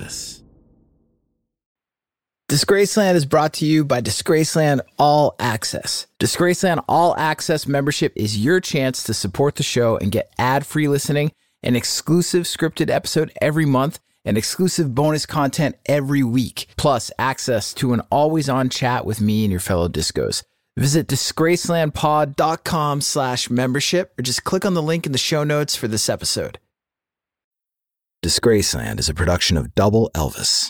Elvis. Disgraceland is brought to you by Disgraceland All Access. Disgraceland All Access membership is your chance to support the show and get ad-free listening, an exclusive scripted episode every month, and exclusive bonus content every week, plus access to an always-on chat with me and your fellow discos. Visit disgracelandpod.com/membership or just click on the link in the show notes for this episode. Disgraceland is a production of Double Elvis.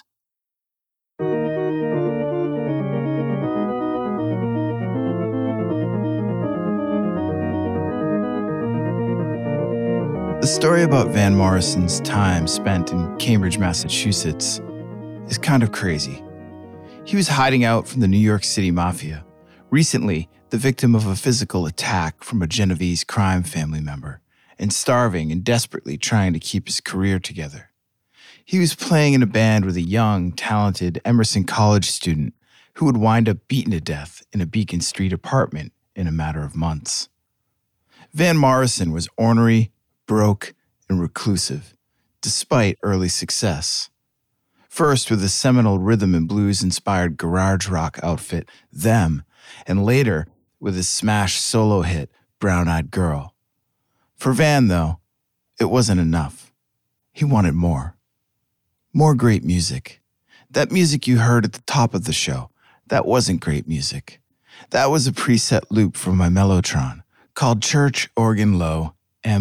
The story about Van Morrison's time spent in Cambridge, Massachusetts is kind of crazy. He was hiding out from the New York City Mafia, recently the victim of a physical attack from a Genovese crime family member, and starving and desperately trying to keep his career together. He was playing in a band with a young, talented Emerson College student who would wind up beaten to death in a Beacon Street apartment in a matter of months. Van Morrison was ornery, broke, and reclusive, despite early success. First with a seminal rhythm and blues-inspired garage rock outfit, Them, and later with his smash solo hit, Brown Eyed Girl. For Van, though, it wasn't enough. He wanted more. More great music. That music you heard at the top of the show, that wasn't great music. That was a preset loop from my Mellotron called Church Organ Low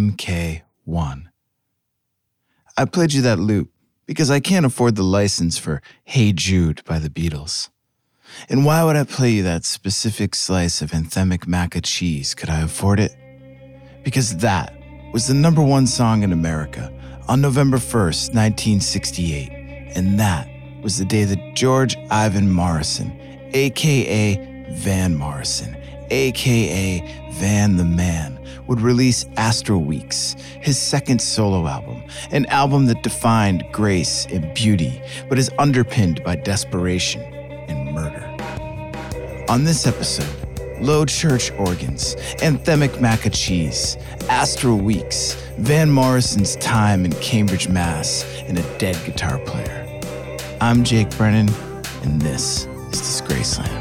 MK1. I played you that loop because I can't afford the license for Hey Jude by the Beatles. And why would I play you that specific slice of anthemic maca cheese? Could I afford it? Because that was the number one song in America on November 1st, 1968. And that was the day that George Ivan Morrison, a.k.a. Van Morrison, a.k.a. Van the Man, would release Astral Weeks, his second solo album, an album that defined grace and beauty, but is underpinned by desperation and murder. On this episode, Low Church Organs, Anthemic Maca Cheese, Astral Weeks, Van Morrison's time in Cambridge, Mass, and a dead guitar player. I'm Jake Brennan, and this is Disgraceland.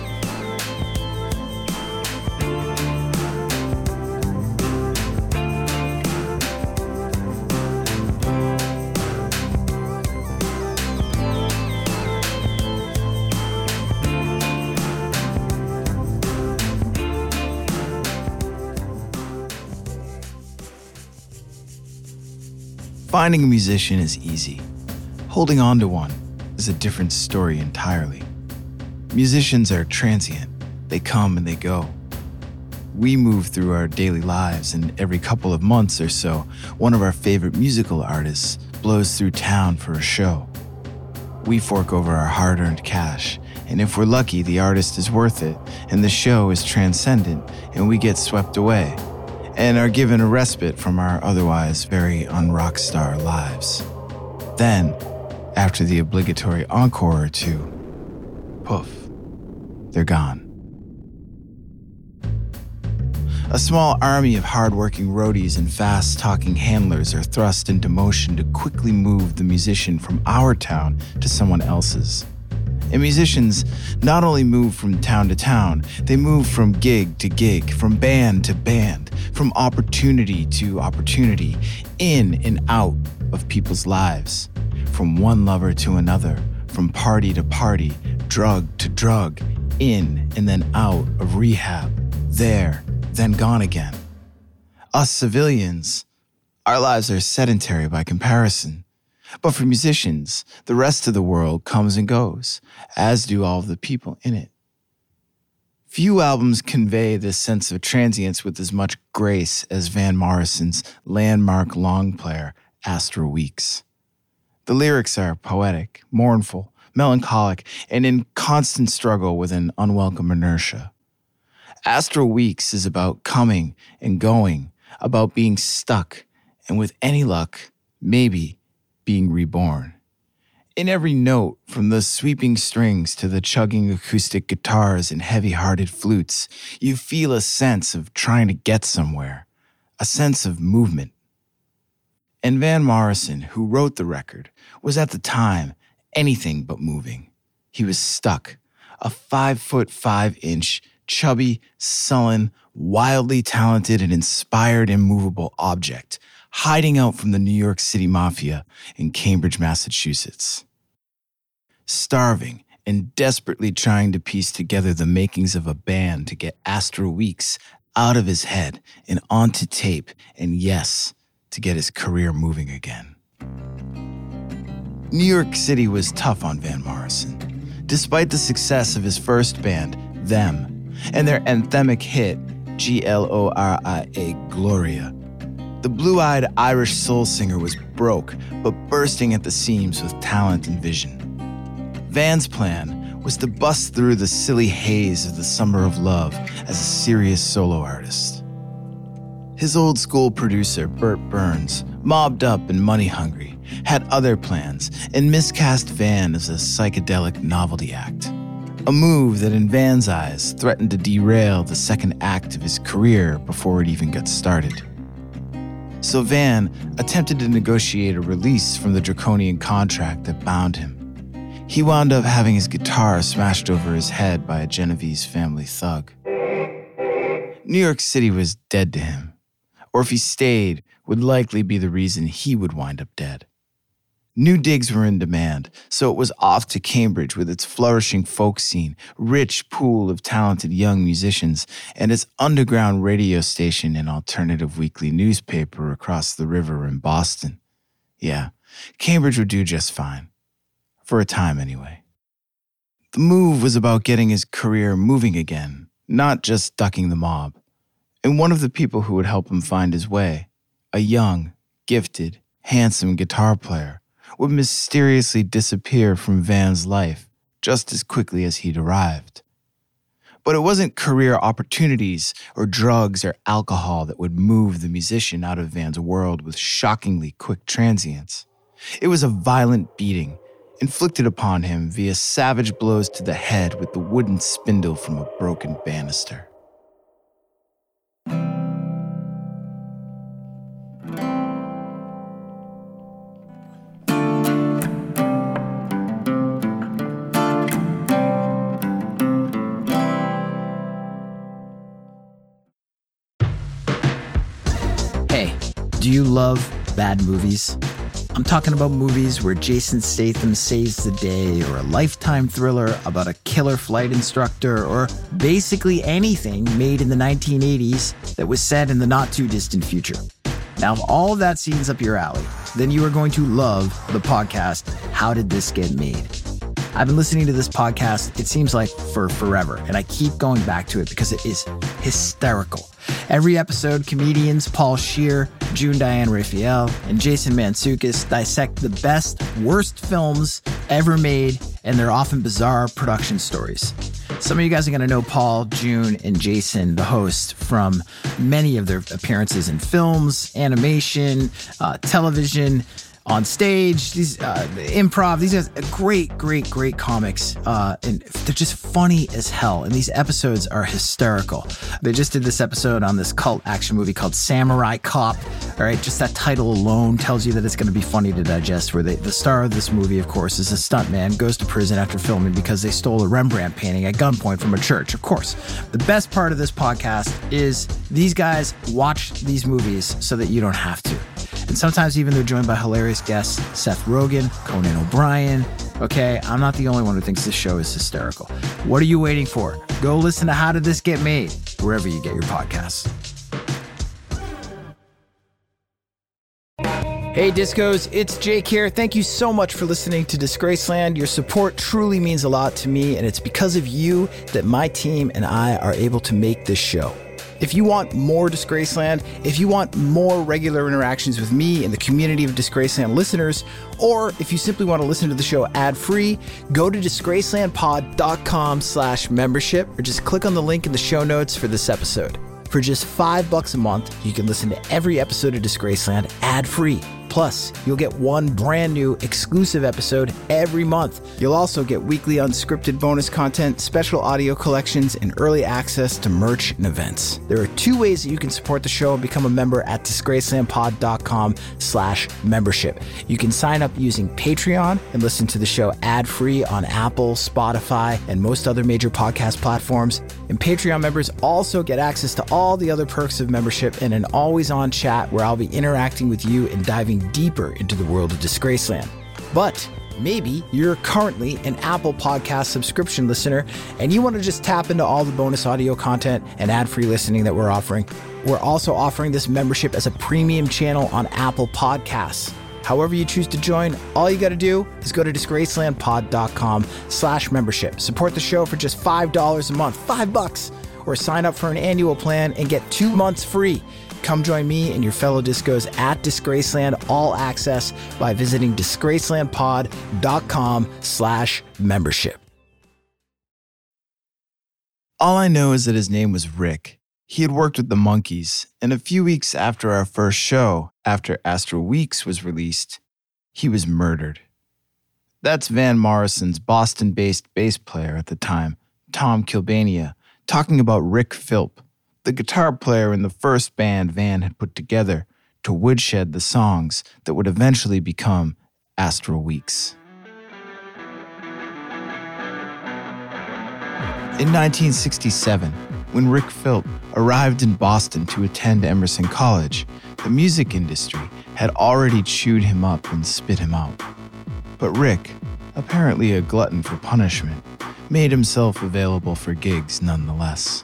Finding a musician is easy. Holding on to one is a different story entirely. Musicians are transient. They come and they go. We move through our daily lives, and every couple of months or so, one of our favorite musical artists blows through town for a show. We fork over our hard-earned cash, and if we're lucky, the artist is worth it, and the show is transcendent, and we get swept away, and are given a respite from our otherwise very un-rock star lives. Then, after the obligatory encore or two, poof, they're gone. A small army of hard-working roadies and fast-talking handlers are thrust into motion to quickly move the musician from our town to someone else's. And musicians not only move from town to town, they move from gig to gig, from band to band, from opportunity to opportunity, in and out of people's lives, from one lover to another, from party to party, drug to drug, in and then out of rehab, there, then gone again. Us civilians, our lives are sedentary by comparison. But for musicians, the rest of the world comes and goes, as do all of the people in it. Few albums convey this sense of transience with as much grace as Van Morrison's landmark long player, Astral Weeks. The lyrics are poetic, mournful, melancholic, and in constant struggle with an unwelcome inertia. Astral Weeks is about coming and going, about being stuck, and with any luck, maybe being reborn. In every note, from the sweeping strings to the chugging acoustic guitars and heavy-hearted flutes, you feel a sense of trying to get somewhere, a sense of movement. And Van Morrison, who wrote the record, was at the time anything but moving. He was stuck, a 5'5" chubby, sullen, wildly talented and inspired immovable object, hiding out from the New York City Mafia in Cambridge, Massachusetts. Starving and desperately trying to piece together the makings of a band to get Astral Weeks out of his head and onto tape, and yes, to get his career moving again. New York City was tough on Van Morrison. Despite the success of his first band, Them, and their anthemic hit, Gloria, Gloria, the blue-eyed Irish soul singer was broke, but bursting at the seams with talent and vision. Van's plan was to bust through the silly haze of the Summer of Love as a serious solo artist. His old-school producer, Burt Burns, mobbed up and money-hungry, had other plans and miscast Van as a psychedelic novelty act. A move that in Van's eyes threatened to derail the second act of his career before it even got started. So Van attempted to negotiate a release from the draconian contract that bound him. He wound up having his guitar smashed over his head by a Genovese family thug. New York City was dead to him, or if he stayed, would likely be the reason he would wind up dead. New digs were in demand, so it was off to Cambridge with its flourishing folk scene, rich pool of talented young musicians, and its underground radio station and alternative weekly newspaper across the river in Boston. Yeah, Cambridge would do just fine. For a time, anyway. The move was about getting his career moving again, not just ducking the mob. And one of the people who would help him find his way, a young, gifted, handsome guitar player, would mysteriously disappear from Van's life just as quickly as he'd arrived. But it wasn't career opportunities or drugs or alcohol that would move the musician out of Van's world with shockingly quick transience. It was a violent beating inflicted upon him via savage blows to the head with the wooden spindle from a broken banister. Hey, do you love bad movies? I'm talking about movies where Jason Statham saves the day, or a Lifetime thriller about a killer flight instructor, or basically anything made in the 1980s that was set in the not-too-distant future. Now, if all of that seems up your alley, then you are going to love the podcast, How Did This Get Made? I've been listening to this podcast, it seems like for forever, and I keep going back to it because it is hysterical. Every episode, comedians Paul Scheer, June Diane Raphael, and Jason Mantzoukas dissect the best, worst films ever made and their often bizarre production stories. Some of you guys are going to know Paul, June, and Jason, the host, from many of their appearances in films, animation, television, on stage, these improv. These are great comics, and they're just funny as hell. And these episodes are hysterical. They just did this episode on this cult action movie called Samurai Cop. All right, just that title alone tells you that it's going to be funny to digest. Where the star of this movie, of course, is a stuntman, goes to prison after filming because they stole a Rembrandt painting at gunpoint from a church. Of course, the best part of this podcast is these guys watch these movies so that you don't have to. And sometimes even they're joined by hilarious guests, Seth Rogen, Conan O'Brien. Okay, I'm not the only one who thinks this show is hysterical. What are you waiting for? Go listen to How Did This Get Made, wherever you get your podcasts. Hey Discos, it's Jake here. Thank you so much for listening to Disgraceland. Your support truly means a lot to me, and it's because of you that my team and I are able to make this show. If you want more Disgraceland, if you want more regular interactions with me and the community of Disgraceland listeners, or if you simply want to listen to the show ad-free, go to disgracelandpod.com/membership or just click on the link in the show notes for this episode. For just $5 a month, you can listen to every episode of Disgraceland ad-free. Plus, you'll get one brand new exclusive episode every month. You'll also get weekly unscripted bonus content, special audio collections, and early access to merch and events. There are 2 ways that you can support the show and become a member at disgracelandpod.com/membership. You can sign up using Patreon and listen to the show ad-free on Apple, Spotify, and most other major podcast platforms. And Patreon members also get access to all the other perks of membership and an always-on chat where I'll be interacting with you and diving deeper into the world of Disgraceland. But maybe you're currently an Apple Podcast subscription listener and you want to just tap into all the bonus audio content and ad-free listening that we're offering. We're also offering this membership as a premium channel on Apple Podcasts. However you choose to join, all you got to do is go to disgracelandpod.com/membership. Support the show for just $5 a month, $5, or sign up for an annual plan and get 2 months free. Come join me and your fellow discos at Disgraceland All Access by visiting disgracelandpod.com/membership. All I know is that his name was Rick. He had worked with the Monkees, and a few weeks after our first show, after Astral Weeks was released, he was murdered. That's Van Morrison's Boston-based bass player at the time, Tom Kilbania, talking about Rick Philp, the guitar player in the first band Van had put together to woodshed the songs that would eventually become Astral Weeks. In 1967, when Rick Philp arrived in Boston to attend Emerson College, the music industry had already chewed him up and spit him out. But Rick, apparently a glutton for punishment, made himself available for gigs nonetheless.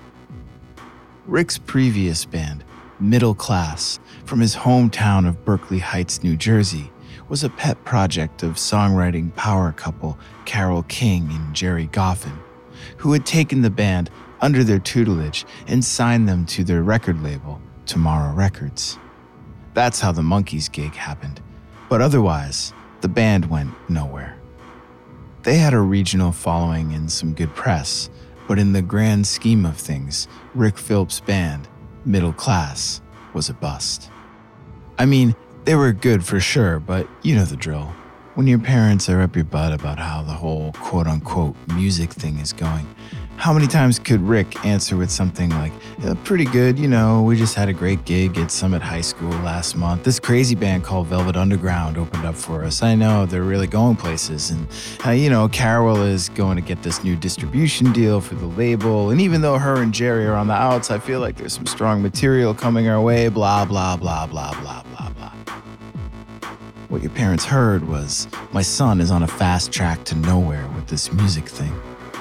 Rick's previous band, Middle Class, from his hometown of Berkeley Heights, New Jersey, was a pet project of songwriting power couple Carole King and Jerry Goffin, who had taken the band under their tutelage and signed them to their record label, Tomorrow Records. That's how the Monkees gig happened, but otherwise, the band went nowhere. They had a regional following and some good press, but in the grand scheme of things, Rick Philp's band, Middle Class, was a bust. I mean, they were good for sure, but you know the drill. When your parents are up your butt about how the whole quote-unquote music thing is going, how many times could Rick answer with something like, pretty good, you know, we just had a great gig at Summit High School last month. This crazy band called Velvet Underground opened up for us. I know, they're really going places. And, Carol is going to get this new distribution deal for the label. And even though her and Jerry are on the outs, I feel like there's some strong material coming our way, blah, blah, blah, blah, blah, blah, blah. What your parents heard was, my son is on a fast track to nowhere with this music thing.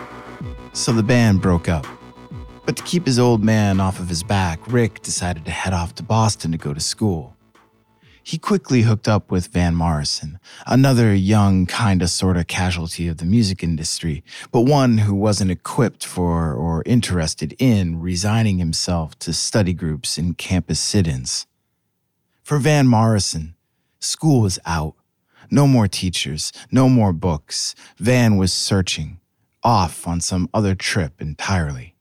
So the band broke up. But to keep his old man off of his back, Rick decided to head off to Boston to go to school. He quickly hooked up with Van Morrison, another young, kinda sorta casualty of the music industry, but one who wasn't equipped for or interested in resigning himself to study groups and campus sit-ins. For Van Morrison, school was out. No more teachers, no more books. Van was searching, off on some other trip entirely.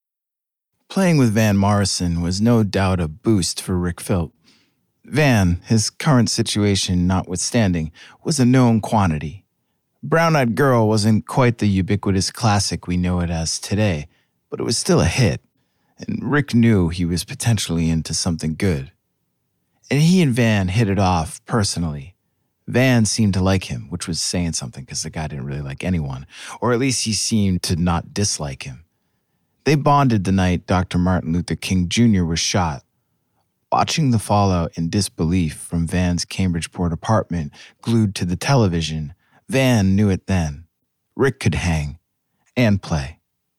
Playing with Van Morrison was no doubt a boost for Rick Philp. Van, his current situation notwithstanding, was a known quantity. Brown Eyed Girl wasn't quite the ubiquitous classic we know it as today, but it was still a hit, and Rick knew he was potentially into something good. And he and Van hit it off personally. Van seemed to like him, which was saying something because the guy didn't really like anyone, or at least he seemed to not dislike him. They bonded the night Dr. Martin Luther King Jr. was shot. Watching the fallout in disbelief from Van's Cambridgeport apartment glued to the television, Van knew it then. Rick could hang and play.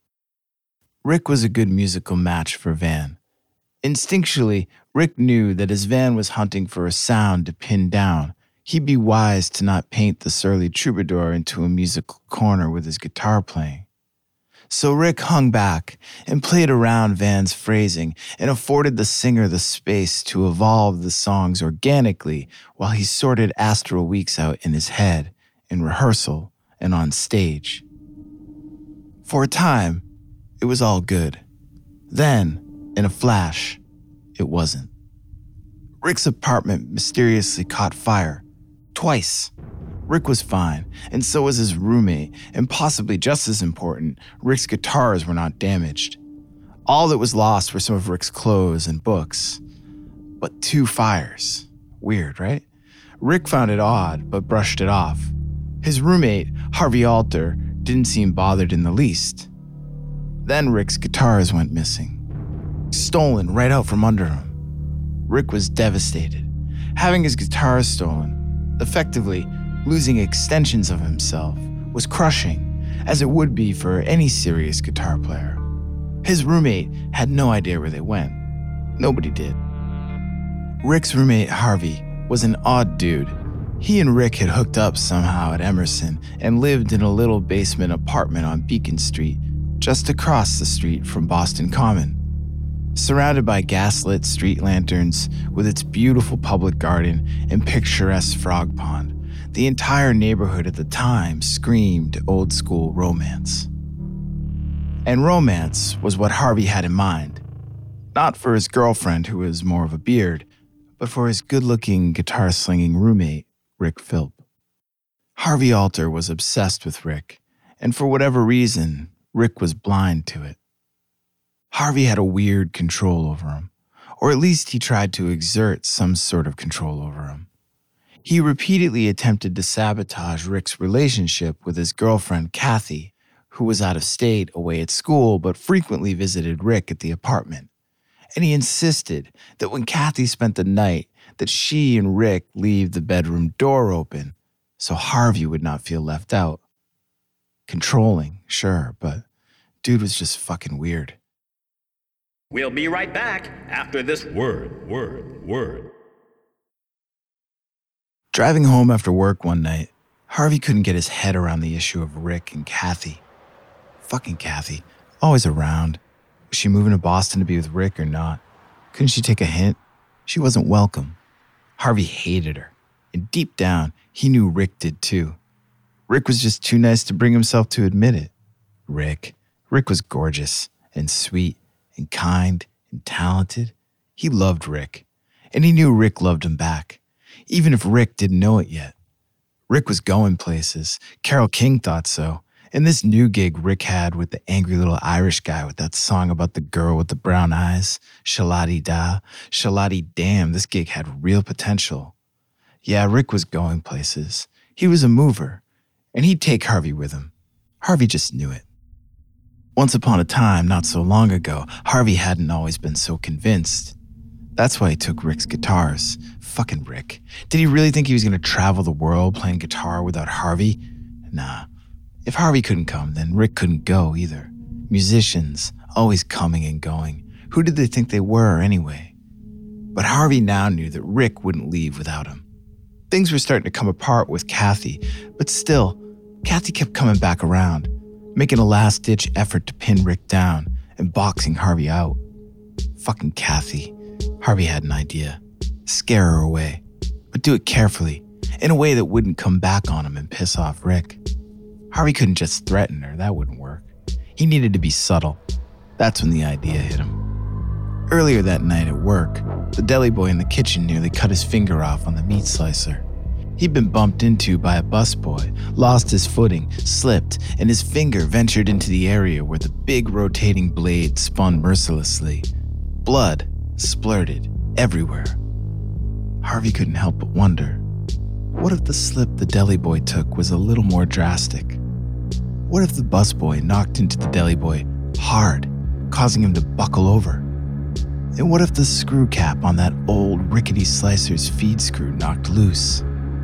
Rick was a good musical match for Van. Instinctually, Rick knew that as Van was hunting for a sound to pin down, he'd be wise to not paint the surly troubadour into a musical corner with his guitar playing. So Rick hung back and played around Van's phrasing and afforded the singer the space to evolve the songs organically while he sorted Astral Weeks out in his head, in rehearsal, and on stage. For a time, it was all good. Then, in a flash, it wasn't. Rick's apartment mysteriously caught fire. Twice. Rick was fine, and so was his roommate, and possibly just as important, Rick's guitars were not damaged. All that was lost were some of Rick's clothes and books. But 2 fires. Weird, right? Rick found it odd, but brushed it off. His roommate, Harvey Alter, didn't seem bothered in the least. Then Rick's guitars went missing. Stolen right out from under him. Rick was devastated. Having his guitars stolen, effectively losing extensions of himself, was crushing, as it would be for any serious guitar player. His roommate had no idea where they went. Nobody did. Rick's roommate, Harvey, was an odd dude. He and Rick had hooked up somehow at Emerson and lived in a little basement apartment on Beacon Street, just across the street from Boston Common. Surrounded by gaslit street lanterns, with its beautiful public garden and picturesque frog pond, the entire neighborhood at the time screamed old-school romance. And romance was what Harvey had in mind. Not for his girlfriend, who was more of a beard, but for his good-looking, guitar-slinging roommate, Rick Philp. Harvey Alter was obsessed with Rick, and for whatever reason, Rick was blind to it. Harvey had a weird control over him, or at least he tried to exert some sort of control over him. He repeatedly attempted to sabotage Rick's relationship with his girlfriend, Kathy, who was out of state away at school but frequently visited Rick at the apartment. And he insisted that when Kathy spent the night, that she and Rick leave the bedroom door open so Harvey would not feel left out. Controlling, sure, but dude was just fucking weird. We'll be right back after this word. Driving home after work one night, Harvey couldn't get his head around the issue of Rick and Kathy. Fucking Kathy, always around. Was she moving to Boston to be with Rick or not? Couldn't she take a hint? She wasn't welcome. Harvey hated her, and deep down, he knew Rick did too. Rick was just too nice to bring himself to admit it. Rick was gorgeous and sweet and kind and talented. He loved Rick, and he knew Rick loved him back, even if Rick didn't know it yet. Rick was going places. Carole King thought so. And this new gig Rick had with the angry little Irish guy with that song about the girl with the brown eyes, Shaladi-da, Shaladi-damn, this gig had real potential. Yeah, Rick was going places. He was a mover, and he'd take Harvey with him. Harvey just knew it. Once upon a time, not so long ago, Harvey hadn't always been so convinced. That's why he took Rick's guitars. Fucking Rick. Did he really think he was going to travel the world playing guitar without Harvey? Nah. If Harvey couldn't come, then Rick couldn't go either. Musicians, always coming and going. Who did they think they were anyway? But Harvey now knew that Rick wouldn't leave without him. Things were starting to come apart with Kathy, but still, Kathy kept coming back around, making a last-ditch effort to pin Rick down and boxing Harvey out. Fucking Kathy. Harvey had an idea. Scare her away, but do it carefully, in a way that wouldn't come back on him and piss off Rick. Harvey couldn't just threaten her, that wouldn't work. He needed to be subtle. That's when the idea hit him. Earlier that night at work, the deli boy in the kitchen nearly cut his finger off on the meat slicer. He'd been bumped into by a busboy, lost his footing, slipped, and his finger ventured into the area where the big rotating blade spun mercilessly. Blood splurted everywhere. Harvey couldn't help but wonder, what if the slip the deli boy took was a little more drastic? What if the busboy knocked into the deli boy hard, causing him to buckle over? And what if the screw cap on that old rickety slicer's feed screw knocked loose?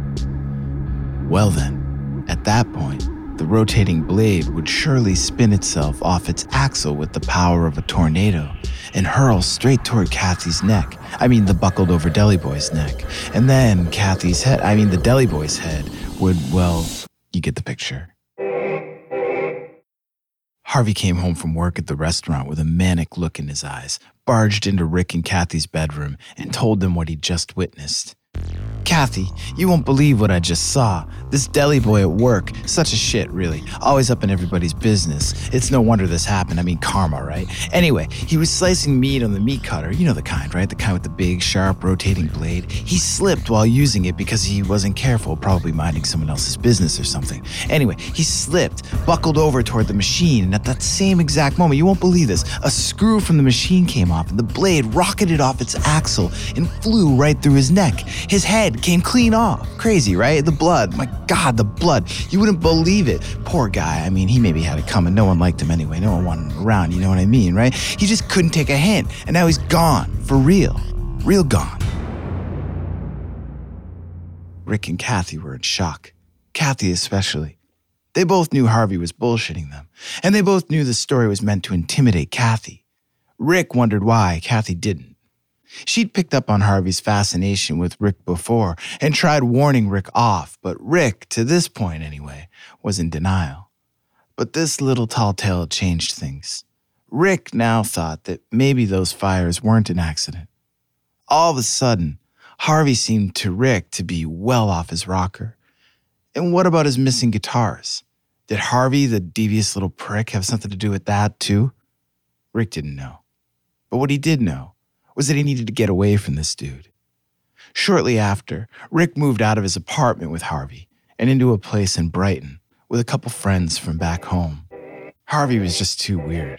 Well then, at that point, the rotating blade would surely spin itself off its axle with the power of a tornado and hurl straight toward Kathy's neck. The buckled over deli boy's neck. And then the deli boy's head would, well, you get the picture. Harvey came home from work at the restaurant with a manic look in his eyes, barged into Rick and Kathy's bedroom, and told them what he'd just witnessed. Kathy, you won't believe what I just saw. This deli boy at work, such a shit, really. Always up in everybody's business. It's no wonder this happened. I mean, karma, right? Anyway, he was slicing meat on the meat cutter. You know the kind, right? The kind with the big, sharp, rotating blade. He slipped while using it because he wasn't careful, probably minding someone else's business or something. Anyway, he slipped, buckled over toward the machine, and at that same exact moment, you won't believe this, a screw from the machine came off, and the blade rocketed off its axle and flew right through his neck. His head came clean off. Crazy, right? The blood. My God, the blood. You wouldn't believe it. Poor guy. I mean, he maybe had it coming. No one liked him anyway. No one wanted him around. You know what I mean, right? He just couldn't take a hint. And now he's gone. For real. Real gone. Rick and Kathy were in shock. Kathy especially. They both knew Harvey was bullshitting them. And they both knew the story was meant to intimidate Kathy. Rick wondered why Kathy didn't. She'd picked up on Harvey's fascination with Rick before and tried warning Rick off, but Rick, to this point anyway, was in denial. But this little tall tale changed things. Rick now thought that maybe those fires weren't an accident. All of a sudden, Harvey seemed to Rick to be well off his rocker. And what about his missing guitars? Did Harvey, the devious little prick, have something to do with that too? Rick didn't know. But what he did know was that he needed to get away from this dude. Shortly after, Rick moved out of his apartment with Harvey and into a place in Brighton with a couple friends from back home. Harvey was just too weird.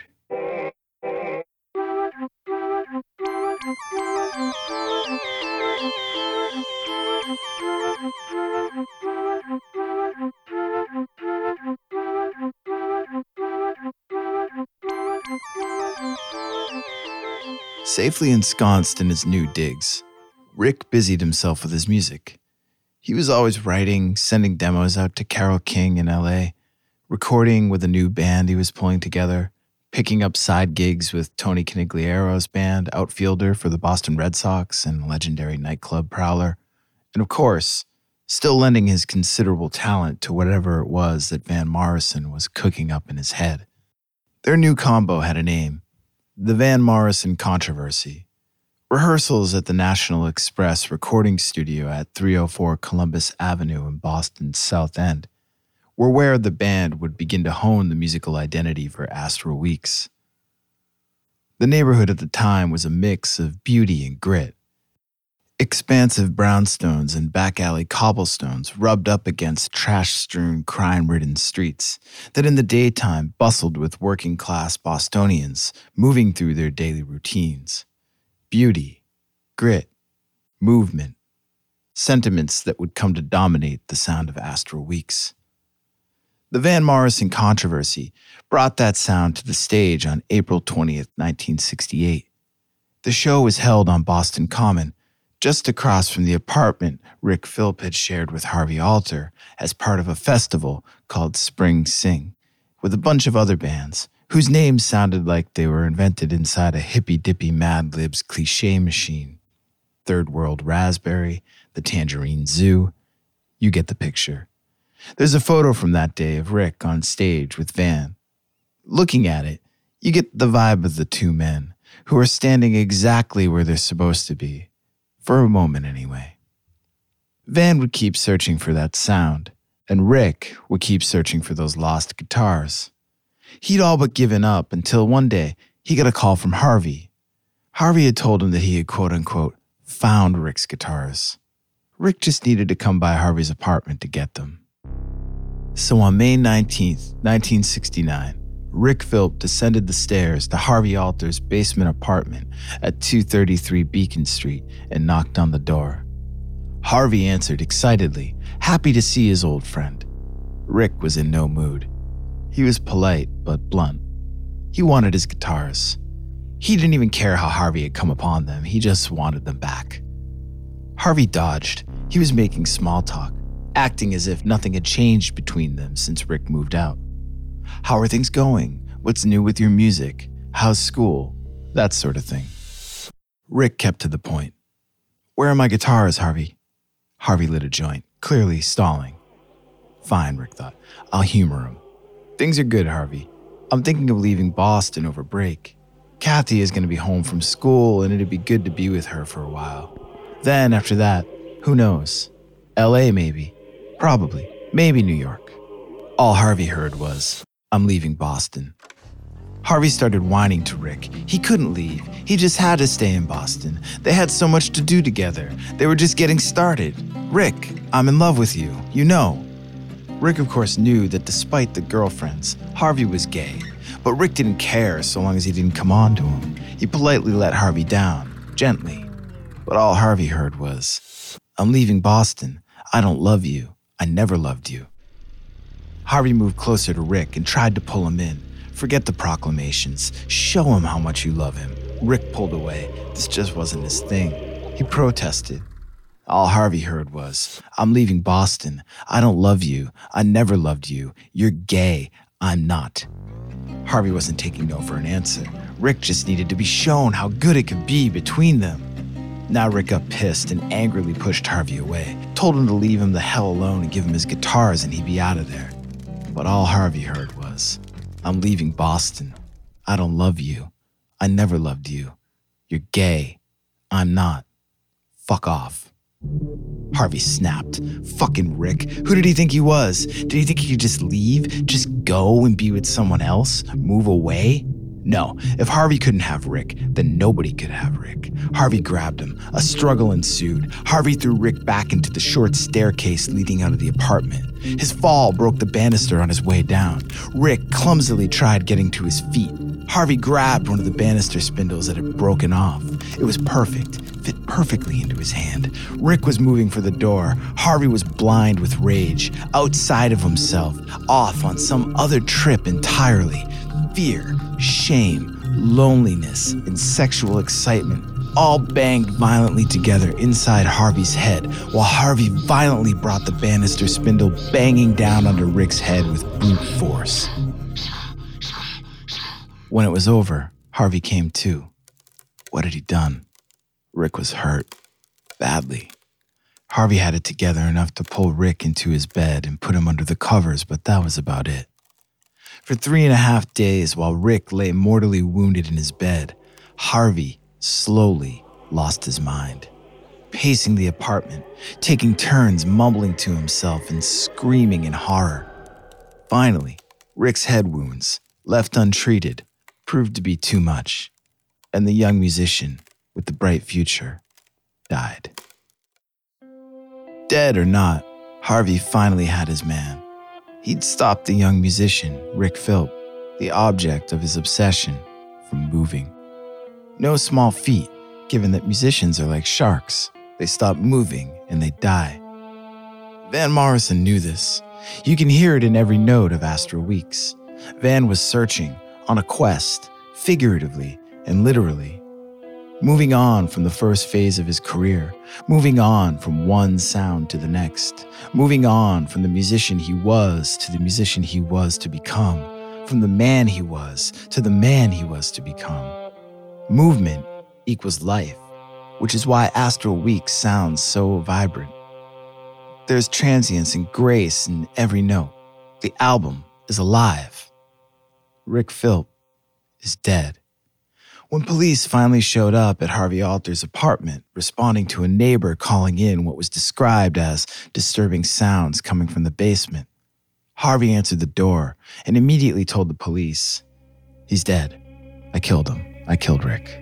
Safely ensconced in his new digs, Rick busied himself with his music. He was always writing, sending demos out to Carole King in LA, recording with a new band he was pulling together, picking up side gigs with Tony Canigliero's band, outfielder for the Boston Red Sox and legendary nightclub Prowler, and of course, still lending his considerable talent to whatever it was that Van Morrison was cooking up in his head. Their new combo had a name. The Van Morrison Controversy. Rehearsals at the National Express recording studio at 304 Columbus Avenue in Boston's South End were where the band would begin to hone the musical identity for Astral Weeks. The neighborhood at the time was a mix of beauty and grit. Expansive brownstones and back-alley cobblestones rubbed up against trash-strewn, crime-ridden streets that in the daytime bustled with working-class Bostonians moving through their daily routines. Beauty, grit, movement, sentiments that would come to dominate the sound of Astral Weeks. The Van Morrison Controversy brought that sound to the stage on April 20th, 1968. The show was held on Boston Common, just across from the apartment Rick Philp had shared with Harvey Alter as part of a festival called Spring Sing, with a bunch of other bands whose names sounded like they were invented inside a hippy-dippy Mad Libs cliché machine. Third World Raspberry, the Tangerine Zoo. You get the picture. There's a photo from that day of Rick on stage with Van. Looking at it, you get the vibe of the two men, who are standing exactly where they're supposed to be. For a moment, anyway. Van would keep searching for that sound, and Rick would keep searching for those lost guitars. He'd all but given up until one day he got a call from Harvey. Harvey had told him that he had quote-unquote found Rick's guitars. Rick just needed to come by Harvey's apartment to get them. So on May 19th, 1969, Rick Philp descended the stairs to Harvey Alter's basement apartment at 233 Beacon Street and knocked on the door. Harvey answered excitedly, happy to see his old friend. Rick was in no mood. He was polite but blunt. He wanted his guitars. He didn't even care how Harvey had come upon them. He just wanted them back. Harvey dodged. He was making small talk, acting as if nothing had changed between them since Rick moved out. How are things going? What's new with your music? How's school? That sort of thing. Rick kept to the point. Where are my guitars, Harvey? Harvey lit a joint, clearly stalling. Fine, Rick thought. I'll humor him. Things are good, Harvey. I'm thinking of leaving Boston over break. Kathy is going to be home from school, and it'd be good to be with her for a while. Then, after that, Who knows? LA maybe. Probably. Maybe New York. All Harvey heard was, "I'm leaving Boston." Harvey started whining to Rick. He couldn't leave. He just had to stay in Boston. They had so much to do together. They were just getting started. "Rick, I'm in love with you, you know." Rick, of course, knew that despite the girlfriends, Harvey was gay. But Rick didn't care so long as he didn't come on to him. He politely let Harvey down, gently. But all Harvey heard was, "I'm leaving Boston. I don't love you. I never loved you." Harvey moved closer to Rick and tried to pull him in. Forget the proclamations. Show him how much you love him. Rick pulled away. This just wasn't his thing. He protested. All Harvey heard was, "I'm leaving Boston. I don't love you. I never loved you. You're gay. I'm not." Harvey wasn't taking no for an answer. Rick just needed to be shown how good it could be between them. Now Rick got pissed and angrily pushed Harvey away, told him to leave him the hell alone and give him his guitars and he'd be out of there. But all Harvey heard was, "I'm leaving Boston. I don't love you. I never loved you. You're gay. I'm not. Fuck off." Harvey snapped. Fucking Rick. Who did he think he was? Did he think he could just leave? Just go and be with someone else? Move away? No, if Harvey couldn't have Rick, then nobody could have Rick. Harvey grabbed him. A struggle ensued. Harvey threw Rick back into the short staircase leading out of the apartment. His fall broke the banister on his way down. Rick clumsily tried getting to his feet. Harvey grabbed one of the banister spindles that had broken off. It was perfect, fit perfectly into his hand. Rick was moving for the door. Harvey was blind with rage, outside of himself, off on some other trip entirely. Fear, shame, loneliness, and sexual excitement all banged violently together inside Harvey's head, while Harvey violently brought the banister spindle banging down under Rick's head with brute force. When it was over, Harvey came to. What had he done? Rick was hurt. Badly. Harvey had it together enough to pull Rick into his bed and put him under the covers, but that was about it. For 3.5 days, while Rick lay mortally wounded in his bed, Harvey slowly lost his mind, pacing the apartment, taking turns mumbling to himself and screaming in horror. Finally, Rick's head wounds, left untreated, proved to be too much, and the young musician with the bright future died. Dead or not, Harvey finally had his man. He'd stopped the young musician, Rick Philp, the object of his obsession, from moving. No small feat, given that musicians are like sharks. They stop moving and they die. Van Morrison knew this. You can hear it in every note of Astral Weeks. Van was searching, on a quest, figuratively and literally. Moving on from the first phase of his career, moving on from one sound to the next, moving on from the musician he was to the musician he was to become, from the man he was to the man he was to become. Movement equals life, which is why Astral Weeks sounds so vibrant. There's transience and grace in every note. The album is alive. Rick Philp is dead. When police finally showed up at Harvey Alter's apartment, responding to a neighbor calling in what was described as disturbing sounds coming from the basement, Harvey answered the door and immediately told the police, "He's dead. I killed him. I killed Rick."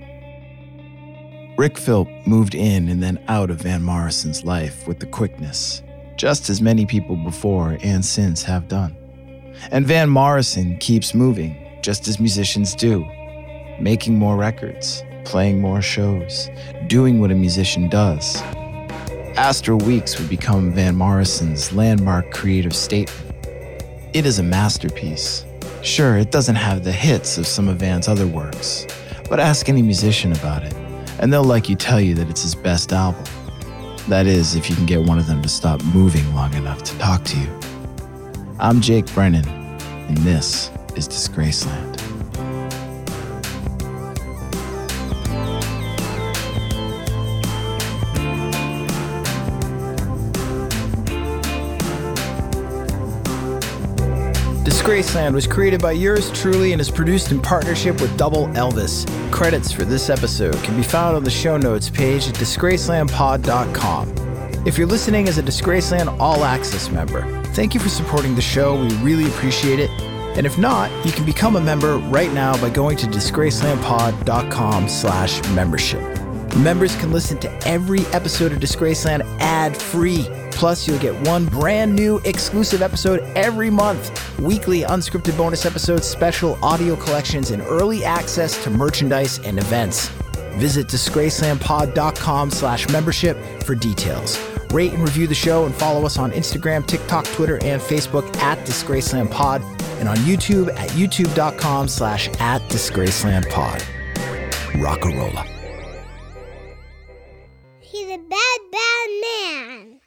Rick Philp moved in and then out of Van Morrison's life with the quickness, just as many people before and since have done. And Van Morrison keeps moving, just as musicians do. Making more records, playing more shows, doing what a musician does. Astral Weeks would become Van Morrison's landmark creative statement. It is a masterpiece. Sure, it doesn't have the hits of some of Van's other works, but ask any musician about it, and they'll likely tell you that it's his best album. That is, if you can get one of them to stop moving long enough to talk to you. I'm Jake Brennan, and this is Disgraceland. Disgraceland was created by yours truly and is produced in partnership with Double Elvis. Credits for this episode can be found on the show notes page at disgracelandpod.com. If you're listening as a Disgraceland All Access member, thank you for supporting the show. We really appreciate it. And if not, you can become a member right now by going to disgracelandpod.com/membership. Members can listen to every episode of Disgraceland ad-free. Plus, you'll get one brand new exclusive episode every month. Weekly unscripted bonus episodes, special audio collections, and early access to merchandise and events. Visit disgracelandpod.com/membership for details. Rate and review the show and follow us on Instagram, TikTok, Twitter, and Facebook at DisgracelandPod, and on YouTube at youtube.com/@DisgracelandPod. Rockarola. He's a bad, bad man.